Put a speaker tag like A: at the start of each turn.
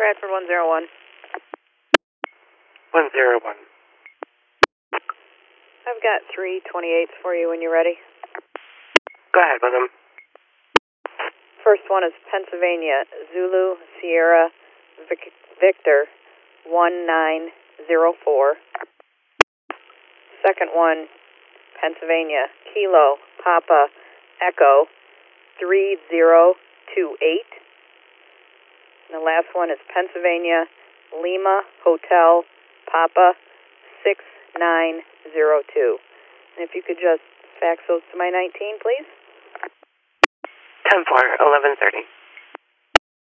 A: Bradford 101.
B: 101.
A: I've got 328s for you when you're ready.
B: Go ahead with them.
A: First one is Pennsylvania, Zulu Sierra Victor 1904. Second one, Pennsylvania, Kilo Papa Echo 3028. And the last one is Pennsylvania, Lima Hotel Papa 6902. And if you could just fax those to my 19, please.
B: 10-4, 11:30.